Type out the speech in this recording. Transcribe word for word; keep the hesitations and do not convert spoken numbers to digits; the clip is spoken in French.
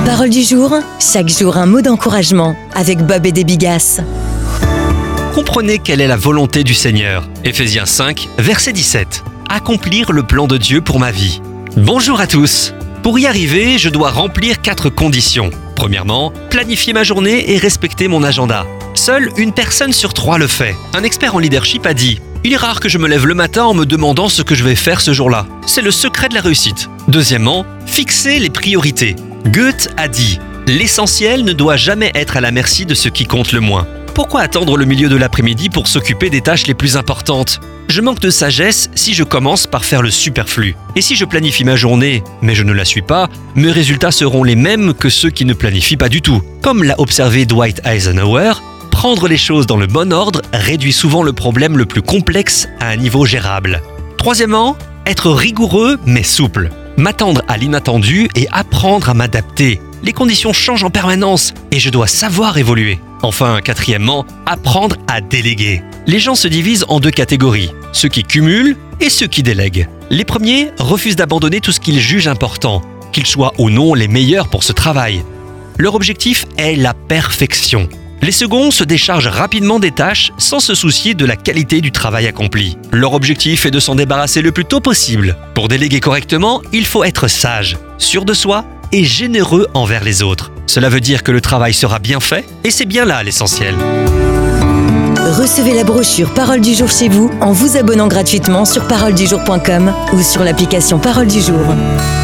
Parole du jour, chaque jour un mot d'encouragement avec Bob et des Bigasses. Comprenez quelle est la volonté du Seigneur. Éphésiens cinq, verset dix-sept. Accomplir le plan de Dieu pour ma vie. Bonjour à tous. Pour y arriver, je dois remplir quatre conditions. Premièrement, planifier ma journée et respecter mon agenda. Seule une personne sur trois le fait. Un expert en leadership a dit « Il est rare que je me lève le matin en me demandant ce que je vais faire ce jour-là. C'est le secret de la réussite. » Deuxièmement, fixer les priorités. Goethe a dit « L'essentiel ne doit jamais être à la merci de ce qui compte le moins. » Pourquoi attendre le milieu de l'après-midi pour s'occuper des tâches les plus importantes ? Je manque de sagesse si je commence par faire le superflu. Et si je planifie ma journée, mais je ne la suis pas, mes résultats seront les mêmes que ceux qui ne planifient pas du tout. Comme l'a observé Dwight Eisenhower, prendre les choses dans le bon ordre réduit souvent le problème le plus complexe à un niveau gérable. Troisièmement, être rigoureux mais souple. M'attendre à l'inattendu et apprendre à m'adapter. Les conditions changent en permanence et je dois savoir évoluer. Enfin, quatrièmement, apprendre à déléguer. Les gens se divisent en deux catégories, ceux qui cumulent et ceux qui délèguent. Les premiers refusent d'abandonner tout ce qu'ils jugent important, qu'ils soient ou non les meilleurs pour ce travail. Leur objectif est la perfection. Les seconds se déchargent rapidement des tâches sans se soucier de la qualité du travail accompli. Leur objectif est de s'en débarrasser le plus tôt possible. Pour déléguer correctement, il faut être sage, sûr de soi et généreux envers les autres. Cela veut dire que le travail sera bien fait et c'est bien là l'essentiel. Recevez la brochure Parole du jour chez vous en vous abonnant gratuitement sur parole du jour point com ou sur l'application Parole du jour.